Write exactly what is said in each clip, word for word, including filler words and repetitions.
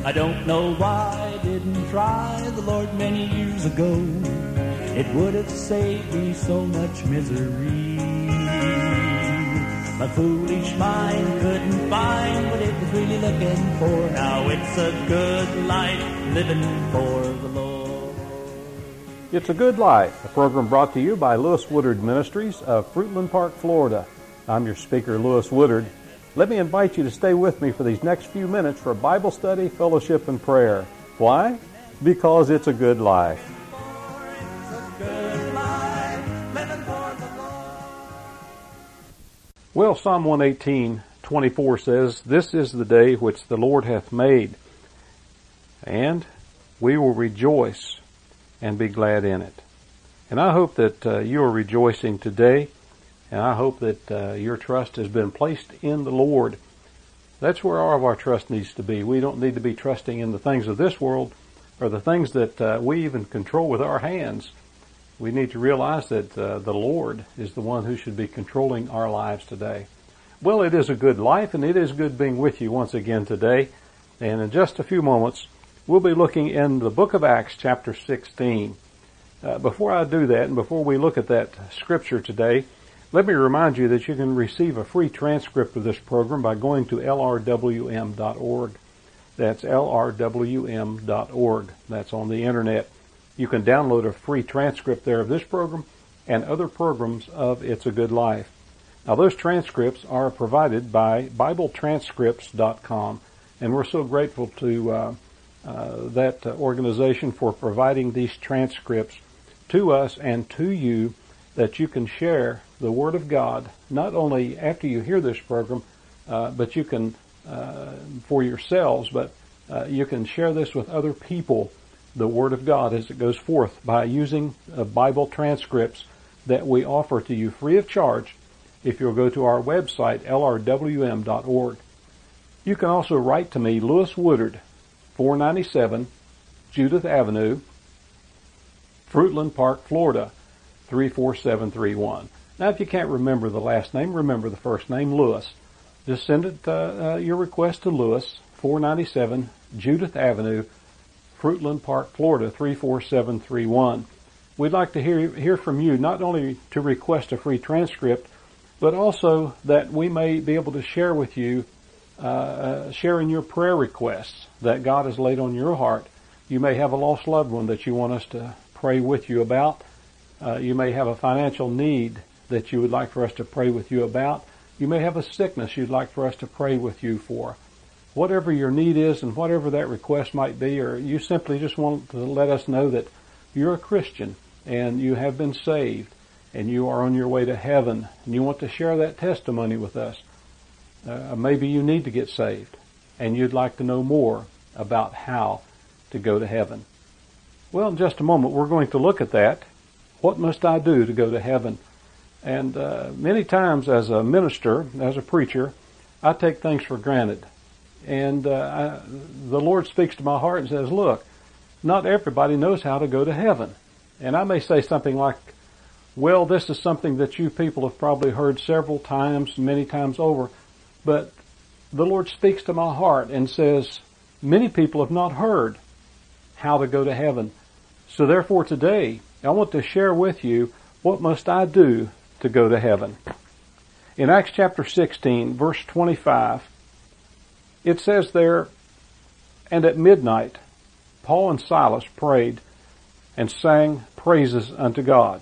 I don't know why I didn't try the Lord many years ago. It would have saved me so much misery. My foolish mind couldn't find what it was really looking for. Now it's a good life living for the Lord. It's a Good Life, a program brought to you by Lewis Woodard Ministries of Fruitland Park, Florida. I'm your speaker, Lewis Woodard. Let me invite you to stay with me for these next few minutes for Bible study, fellowship, and prayer. Why? Because it's a good life. Well, Psalm one eighteen, twenty-four says, "This is the day which the Lord hath made, and we will rejoice and be glad in it." And I hope that uh, you are rejoicing today, and I hope that uh, your trust has been placed in the Lord. That's where all of our trust needs to be. We don't need to be trusting in the things of this world or the things that uh, we even control with our hands. We need to realize that uh, the Lord is the one who should be controlling our lives today. Well, it is a good life, and it is good being with you once again today. And in just a few moments, we'll be looking in the book of Acts, chapter sixteen. Uh, before I do that, and before we look at that scripture today, let me remind you that you can receive a free transcript of this program by going to L R W M dot org. That's L R W M dot org. That's on the internet. You can download a free transcript there of this program and other programs of It's a Good Life. Now, those transcripts are provided by Bible Transcripts dot com, and we're so grateful to uh, uh, that organization for providing these transcripts to us and to you, that you can share the Word of God, not only after you hear this program, uh, but you can, uh, for yourselves, but uh, you can share this with other people, the Word of God as it goes forth, by using uh, Bible transcripts that we offer to you free of charge if you'll go to our website, L R W M dot org. You can also write to me, Lewis Woodard, four ninety-seven Judith Avenue, Fruitland Park, Florida, three four seven three one. Now, if you can't remember the last name, remember the first name, Lewis. Just send it uh, uh, your request to Lewis, four ninety-seven Judith Avenue, Fruitland Park, Florida, three four seven three one. We'd like to hear hear from you, not only to request a free transcript, but also that we may be able to share with you, uh, uh, sharing your prayer requests that God has laid on your heart. You may have a lost loved one that you want us to pray with you about. Uh, you may have a financial need that you would like for us to pray with you about. You may have a sickness you'd like for us to pray with you for. Whatever your need is and whatever that request might be, or you simply just want to let us know that you're a Christian and you have been saved and you are on your way to heaven and you want to share that testimony with us. Uh, maybe you need to get saved and you'd like to know more about how to go to heaven. Well, in just a moment, we're going to look at that. What must I do to go to heaven? And uh, many times as a minister, as a preacher, I take things for granted. And uh, I, the Lord speaks to my heart and says, look, not everybody knows how to go to heaven. And I may say something like, well, this is something that you people have probably heard several times, many times over. But the Lord speaks to my heart and says, many people have not heard how to go to heaven. So therefore today, I want to share with you, what must I do to go to heaven? In Acts chapter sixteen, verse twenty-five, it says there, "And at midnight, Paul and Silas prayed and sang praises unto God.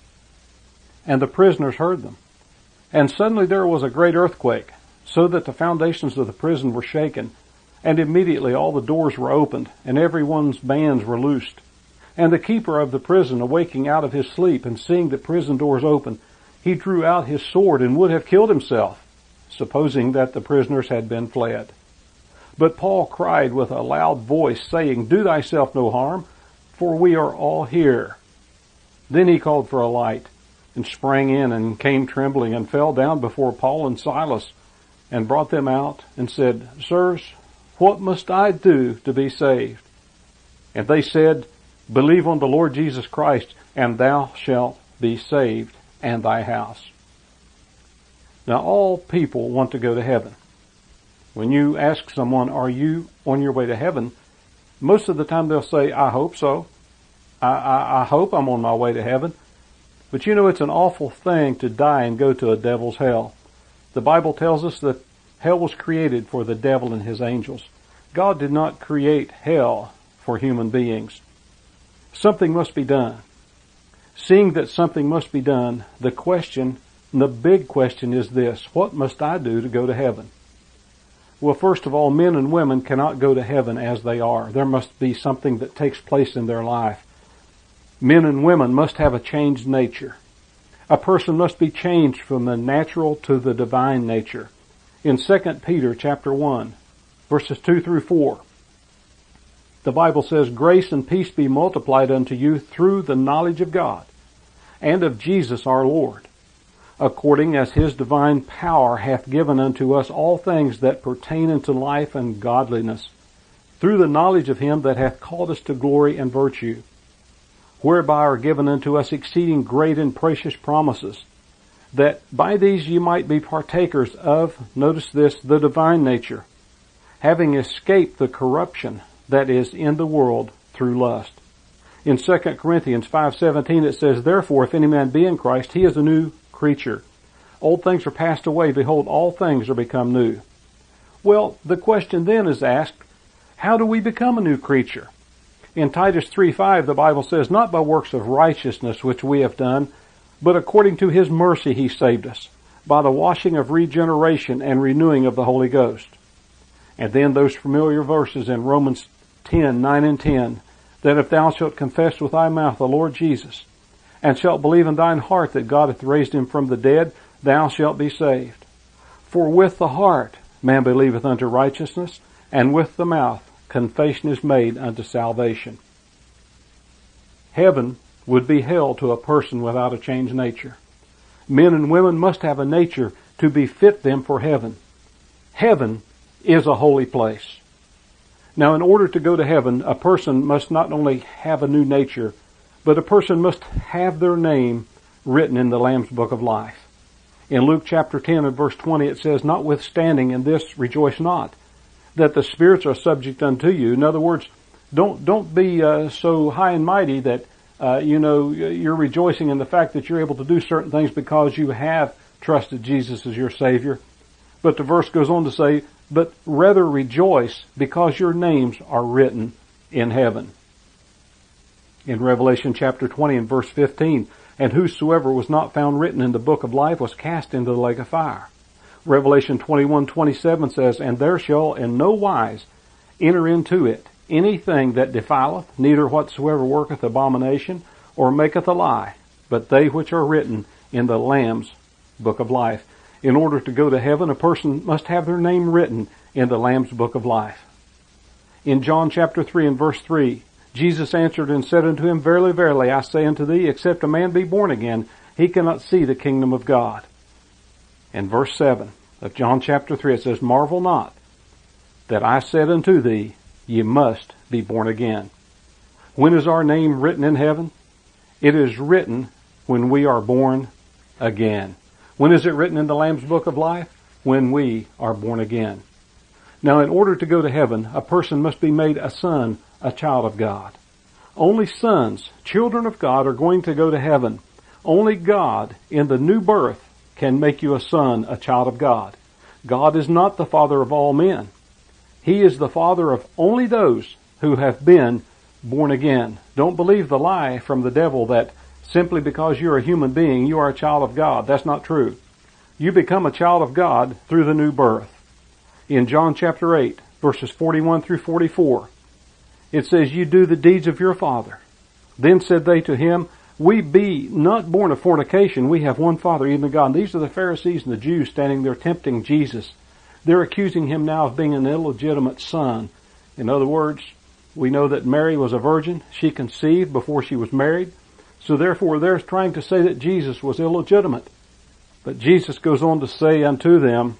And the prisoners heard them. And suddenly there was a great earthquake, so that the foundations of the prison were shaken. And immediately all the doors were opened, and everyone's bands were loosed. And the keeper of the prison, awaking out of his sleep and seeing the prison doors open, he drew out his sword and would have killed himself, supposing that the prisoners had been fled. But Paul cried with a loud voice, saying, Do thyself no harm, for we are all here. Then he called for a light, and sprang in, and came trembling, and fell down before Paul and Silas, and brought them out, and said, Sirs, what must I do to be saved? And they said, Believe on the Lord Jesus Christ, and thou shalt be saved, and thy house. Now all people want to go to heaven. When you ask someone, are you on your way to heaven? Most of the time they'll say, I hope so. I, I, I hope I'm on my way to heaven. But you know, it's an awful thing to die and go to a devil's hell. The Bible tells us that hell was created for the devil and his angels. God did not create hell for human beings. Something must be done. Seeing that something must be done, the question, the big question is this: what must I do to go to heaven? Well, first of all, men and women cannot go to heaven as they are. There must be something that takes place in their life. Men and women must have a changed nature. A person must be changed from the natural to the divine nature. In Second Peter chapter one, verses two through four, the Bible says, grace and peace be multiplied unto you through the knowledge of God and of Jesus our Lord, according as his divine power hath given unto us all things that pertain unto life and godliness, through the knowledge of him that hath called us to glory and virtue, whereby are given unto us exceeding great and precious promises, that by these ye might be partakers of, notice this, the divine nature, having escaped the corruption that is in the world through lust. In Second Corinthians five seventeen it says, therefore if any man be in Christ, he is a new creature. Old things are passed away, behold, all things are become new. Well, the question then is asked, how do we become a new creature? In Titus three five, the Bible says, not by works of righteousness which we have done, but according to his mercy he saved us, by the washing of regeneration and renewing of the Holy Ghost. And then those familiar verses in Romans ten, nine and ten, that if thou shalt confess with thy mouth the Lord Jesus, and shalt believe in thine heart that God hath raised him from the dead, thou shalt be saved. For with the heart man believeth unto righteousness, and with the mouth confession is made unto salvation. Heaven would be hell to a person without a changed nature. Men and women must have a nature to befit them for heaven. Heaven is a holy place. Now, in order to go to heaven, a person must not only have a new nature, but a person must have their name written in the Lamb's Book of Life. In Luke chapter ten and verse twenty it says, notwithstanding in this rejoice not, that the spirits are subject unto you. In other words, don't don't be uh, so high and mighty that uh, you know you're rejoicing in the fact that you're able to do certain things because you have trusted Jesus as your Savior. But the verse goes on to say, but rather rejoice because your names are written in heaven. In Revelation chapter twenty and verse fifteen, and whosoever was not found written in the book of life was cast into the lake of fire. Revelation twenty-one twenty-seven says, and there shall in no wise enter into it anything that defileth, neither whatsoever worketh abomination, or maketh a lie, but they which are written in the Lamb's Book of Life. In order to go to heaven, a person must have their name written in the Lamb's Book of Life. In John chapter three and verse three, Jesus answered and said unto him, verily, verily, I say unto thee, except a man be born again, he cannot see the kingdom of God. In verse seven of John chapter three, it says, marvel not that I said unto thee, ye must be born again. When is our name written in heaven? It is written when we are born again. When is it written in the Lamb's Book of Life? When we are born again. Now, in order to go to heaven, a person must be made a son, a child of God. Only sons, children of God, are going to go to heaven. Only God, in the new birth, can make you a son, a child of God. God is not the father of all men. He is the father of only those who have been born again. Don't believe the lie from the devil that simply because you're a human being, you are a child of God. That's not true. You become a child of God through the new birth. In John chapter eight, verses forty-one through forty-four, it says, you do the deeds of your father. Then said they to him, we be not born of fornication, we have one Father, even God. And these are the Pharisees and the Jews standing there tempting Jesus. They're accusing him now of being an illegitimate son. In other words, we know that Mary was a virgin. She conceived before she was married. So therefore they're trying to say that Jesus was illegitimate. But Jesus goes on to say unto them,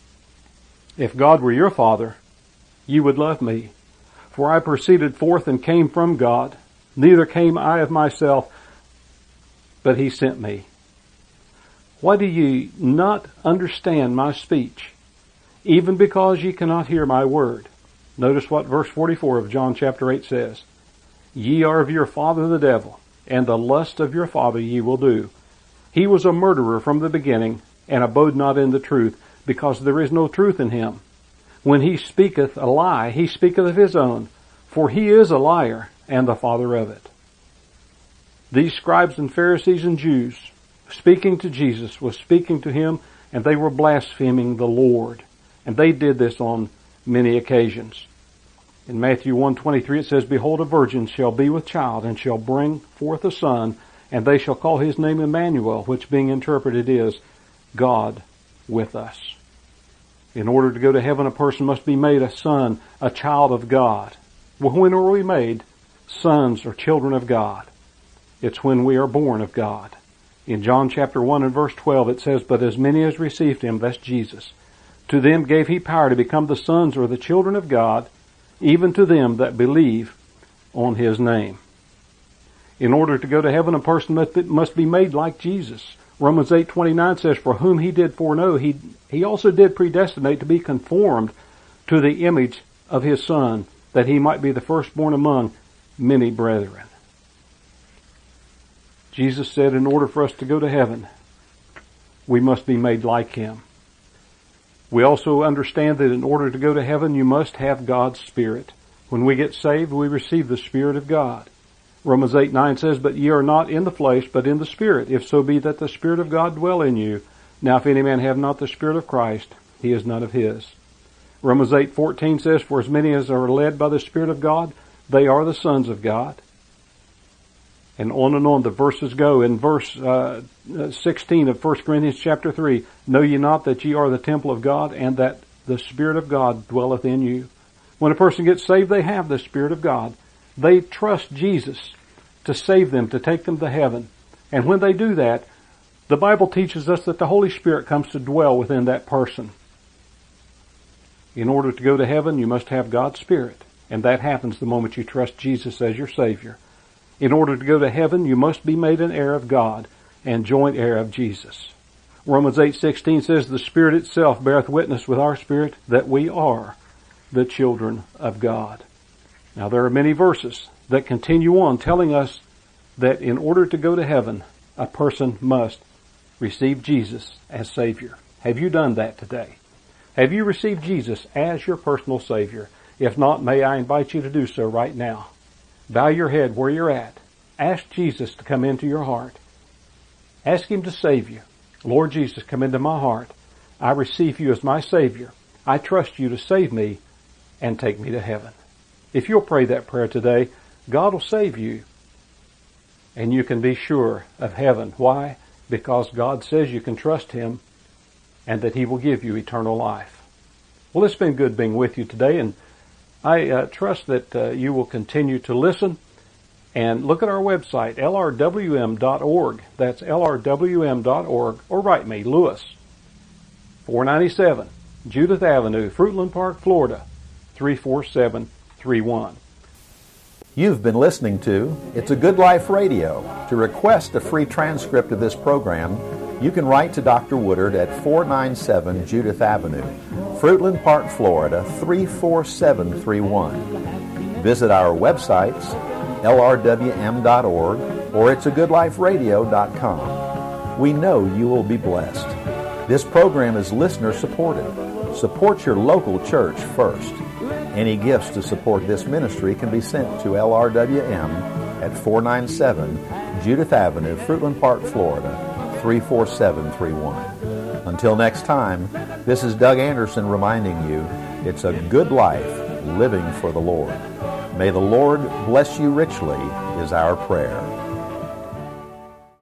if God were your Father, you would love me. For I proceeded forth and came from God. Neither came I of myself, but he sent me. Why do ye not understand my speech? even because ye cannot hear my word. Notice what verse forty-four of John chapter eight says. Ye are of your father the devil, and the lust of your father ye will do. He was a murderer from the beginning, and abode not in the truth, because there is no truth in him. When he speaketh a lie, he speaketh of his own, for he is a liar, and the father of it. These scribes and Pharisees and Jews, speaking to Jesus, was speaking to him, and they were blaspheming the Lord. And they did this on many occasions. In Matthew one twenty-three it says, Behold, a virgin shall be with child, and shall bring forth a son, and they shall call his name Emmanuel, which being interpreted is, God with us. In order to go to heaven, a person must be made a son, a child of God. Well, when are we made sons or children of God? It's when we are born of God. In John chapter one and verse twelve it says, But as many as received him, that's Jesus, to them gave he power to become the sons or the children of God, even to them that believe on his name. In order to go to heaven, a person must be made like Jesus. Romans eight twenty-nine says, For whom he did foreknow, he, he also did predestinate to be conformed to the image of his Son, that he might be the firstborn among many brethren. Jesus said in order for us to go to heaven, we must be made like him. We also understand that in order to go to heaven, you must have God's Spirit. When we get saved, we receive the Spirit of God. Romans eight nine says, But ye are not in the flesh, but in the Spirit, if so be that the Spirit of God dwell in you. Now if any man have not the Spirit of Christ, he is none of his. Romans eight fourteen says, For as many as are led by the Spirit of God, they are the sons of God. And on and on the verses go. In verse uh, sixteen of First Corinthians chapter three, Know ye not that ye are the temple of God, and that the Spirit of God dwelleth in you? When a person gets saved, they have the Spirit of God. They trust Jesus to save them, to take them to heaven. And when they do that, the Bible teaches us that the Holy Spirit comes to dwell within that person. In order to go to heaven, you must have God's Spirit. And that happens the moment you trust Jesus as your Savior. In order to go to heaven, you must be made an heir of God and joint heir of Jesus. Romans eight sixteen says, The Spirit itself beareth witness with our spirit that we are the children of God. Now there are many verses that continue on telling us that in order to go to heaven, a person must receive Jesus as Savior. Have you done that today? Have you received Jesus as your personal Savior? If not, may I invite you to do so right now. Bow your head where you're at. Ask Jesus to come into your heart. Ask him to save you. Lord Jesus, come into my heart. I receive you as my Savior. I trust you to save me and take me to heaven. If you'll pray that prayer today, God will save you. And you can be sure of heaven. Why? Because God says you can trust him and that he will give you eternal life. Well, it's been good being with you today, and I uh, trust that uh, you will continue to listen and look at our website, L R W M dot org. That's L R W M dot org. Or write me, Lewis, four ninety-seven Judith Avenue, Fruitland Park, Florida, three four seven three one. You've been listening to It's a Good Life Radio. To request a free transcript of this program, you can write to Doctor Woodard at four ninety-seven Judith Avenue, Fruitland Park, Florida, three four seven three one. Visit our websites, L R W M dot org or it's a good life radio dot com. We know you will be blessed. This program is listener supported. Support your local church first. Any gifts to support this ministry can be sent to L R W M at four ninety-seven Judith Avenue, Fruitland Park, Florida, three four seven three one. Until next time, this is Doug Anderson reminding you, it's a good life living for the Lord. May the Lord bless you richly is our prayer.